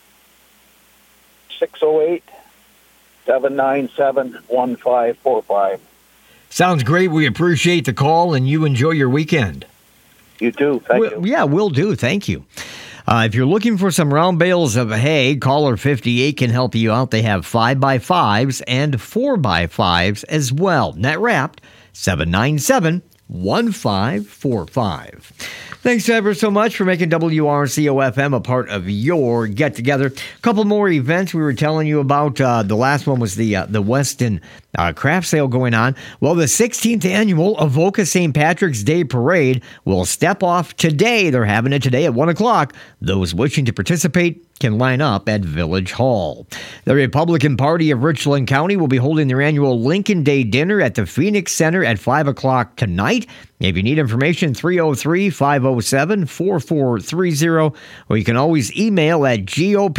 608-797-1545. Sounds great. We appreciate the call, and you enjoy your weekend. You too. Thank you. Yeah, will do. Thank you. If you're looking for some round bales of hay, caller 58 can help you out. They have 5x5s and 4x5s as well. Net wrapped, 797-1545. 1545. Thanks ever so much for making WRCO-FM a part of your get-together. A couple more events we were telling you about. The last one was the Weston craft sale going on. Well, the 16th annual Avoca St. Patrick's Day Parade will step off today. They're having it today at 1 o'clock. Those wishing to participate can line up at Village Hall. The Republican Party of Richland County will be holding their annual Lincoln Day dinner at the Phoenix Center at 5 o'clock tonight. If you need information, 303-507-4430, or you can always email at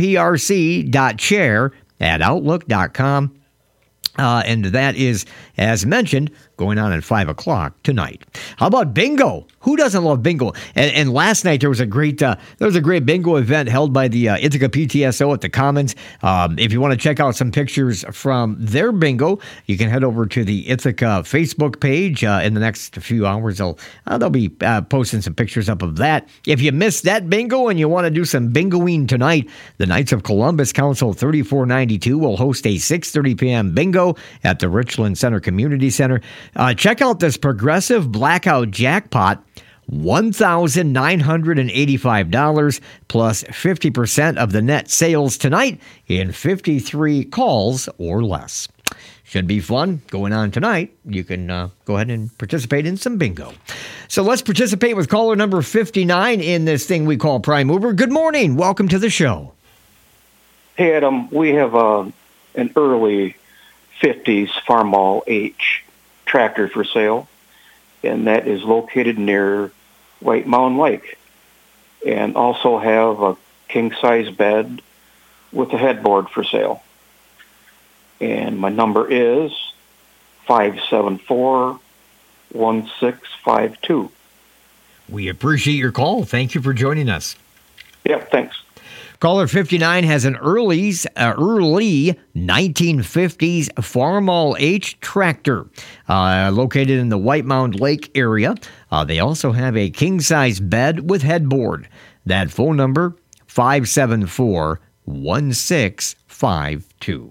goprc.chair@outlook.com. And that is, as mentioned, going on at 5 o'clock tonight. How about bingo? Who doesn't love bingo? And last night there was a great bingo event held by the Ithaca PTSO at the Commons. If you want to check out some pictures from their bingo, you can head over to the Ithaca Facebook page. In the next few hours, they'll be posting some pictures up of that. If you missed that bingo and you want to do some bingoing tonight, the Knights of Columbus Council 3492 will host a 6:30 p.m. bingo at the Richland Center Community Center. Check out this progressive blackout jackpot. $1,985 plus 50% of the net sales tonight in 53 calls or less. Should be fun going on tonight. You can go ahead and participate in some bingo. So let's participate with caller number 59 in this thing we call Prime Mover. Good morning. Welcome to the show. Hey, Adam. We have an early 50s Farmall H tractor for sale, and that is located near White Mountain Lake, and also have a king-size bed with a headboard for sale. And my number is 574-1652. We appreciate your call. Thank you for joining us. Yeah, thanks. Caller 59 has an early 1950s Farmall H tractor located in the White Mound Lake area. They also have a king-size bed with headboard. That phone number, 574-1652.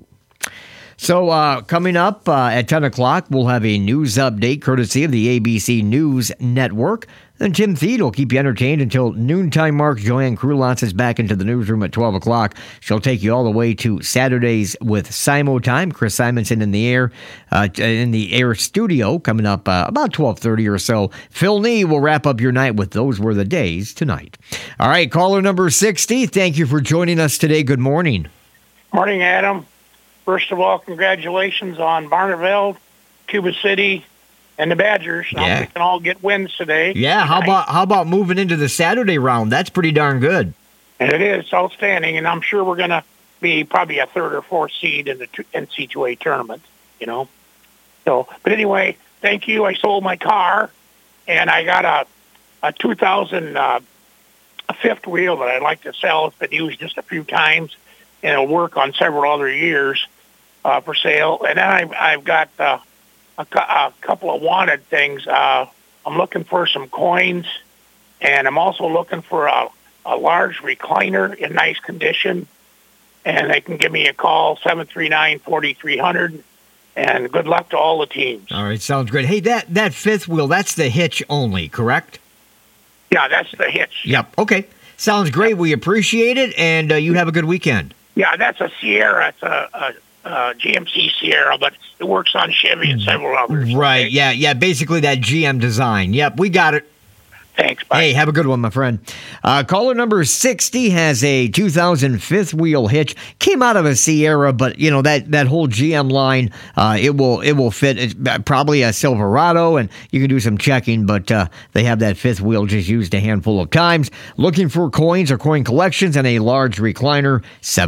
So coming up at 10 o'clock, we'll have a news update courtesy of the ABC News Network. And Tim Thede will keep you entertained until noontime mark. Joanne Krulotz is back into the newsroom at 12 o'clock. She'll take you all the way to Saturdays with Simo Time. Chris Simonson in the air studio coming up about 12:30 or so. Phil Nee will wrap up your night with Those Were the Days tonight. All right, caller number 60, thank you for joining us today. Good morning. Morning, Adam. First of all, congratulations on Barneveld, Cuba City, and the Badgers. I hope we can all get wins today. Yeah, how about moving into the Saturday round? That's pretty darn good. And it is outstanding, and I'm sure we're going to be probably a third or fourth seed in the NC2A tournament, you know. So, but anyway, thank you. I sold my car, and I got a 2000 fifth wheel that I'd like to sell. It's been used just a few times, and it'll work on several other years for sale. And then I've got a couple of wanted things. I'm looking for some coins, and I'm also looking for a large recliner in nice condition. And they can give me a call, 739-4300. And good luck to all the teams. All right, sounds great. Hey, that fifth wheel, that's the hitch only, correct? Yeah, that's the hitch. Yep, okay. Sounds great. We appreciate it, and you have a good weekend. Yeah, that's a Sierra. It's a GMC Sierra, but it works on Chevy and several others. Right, okay? Yeah, basically that GM design. Yep, we got it. Thanks, bye. Hey, have a good one, my friend. Caller number 60 has a 2000 fifth wheel hitch. Came out of a Sierra, but you know that whole GM line, it will fit. It's probably a Silverado, and you can do some checking. But they have that fifth wheel just used a handful of times. Looking for coins or coin collections and a large recliner.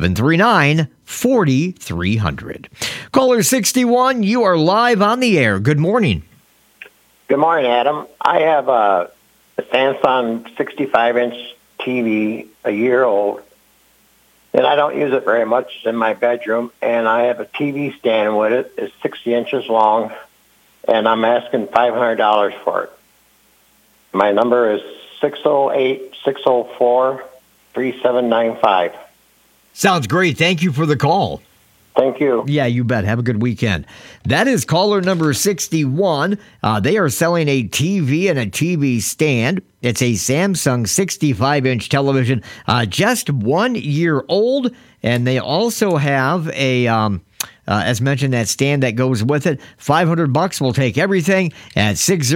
739-4300. Caller 61, you are live on the air. Good morning. Good morning, Adam. I have a Samsung 65-inch TV, a year old, and I don't use it very much. It's in my bedroom, and I have a TV stand with it. It's 60 inches long, and I'm asking $500 for it. My number is 608-604-3795. Sounds great. Thank you for the call. Thank you. Yeah, you bet. Have a good weekend. That is caller number 61. They are selling a TV and a TV stand. It's a Samsung 65-inch television, just 1 year old. And they also have a, as mentioned, that stand that goes with it. $500 will take everything at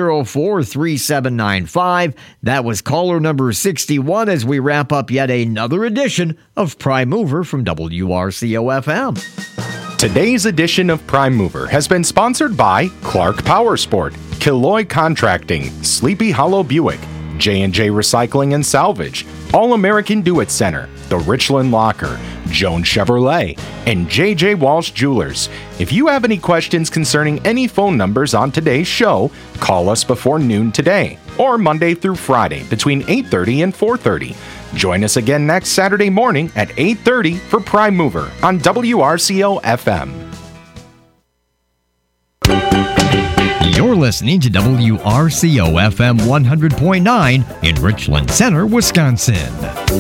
604-3795. That was caller number 61 as we wrap up yet another edition of Prime Mover from WRCO-FM. Today's edition of Prime Mover has been sponsored by Clark Powersport, Killoy Contracting, Sleepy Hollow Buick, J&J Recycling and Salvage, All American Do It Center, the Richland Locker, Jones Chevrolet, and J.J. Walsh Jewelers. If you have any questions concerning any phone numbers on today's show, call us before noon today or Monday through Friday between 8:30 and 4:30. Join us again next Saturday morning at 8:30 for Prime Mover on WRCO-FM. You're listening to WRCO-FM 100.9 in Richland Center, Wisconsin.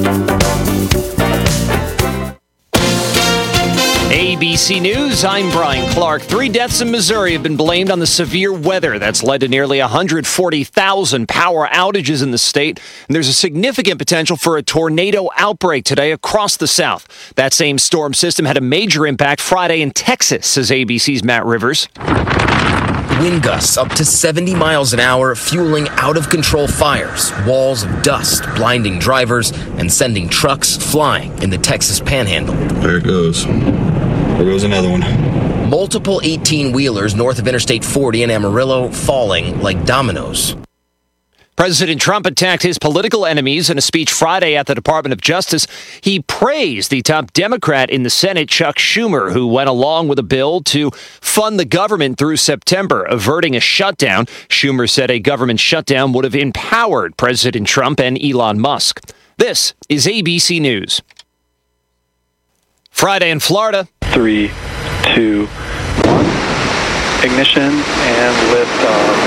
ABC News, I'm Brian Clark. 3 deaths in Missouri have been blamed on the severe weather that's led to nearly 140,000 power outages in the state. And there's a significant potential for a tornado outbreak today across the South. That same storm system had a major impact Friday in Texas, says ABC's Matt Rivers. Wind gusts up to 70 miles an hour, fueling out-of-control fires, walls of dust blinding drivers, and sending trucks flying in the Texas Panhandle. There it goes. There goes another one. Multiple 18-wheelers north of Interstate 40 in Amarillo falling like dominoes. President Trump attacked his political enemies in a speech Friday at the Department of Justice. He praised the top Democrat in the Senate, Chuck Schumer, who went along with a bill to fund the government through September, averting a shutdown. Schumer said a government shutdown would have empowered President Trump and Elon Musk. This is ABC News. Friday in Florida. 3, 2, 1. Ignition and lift off.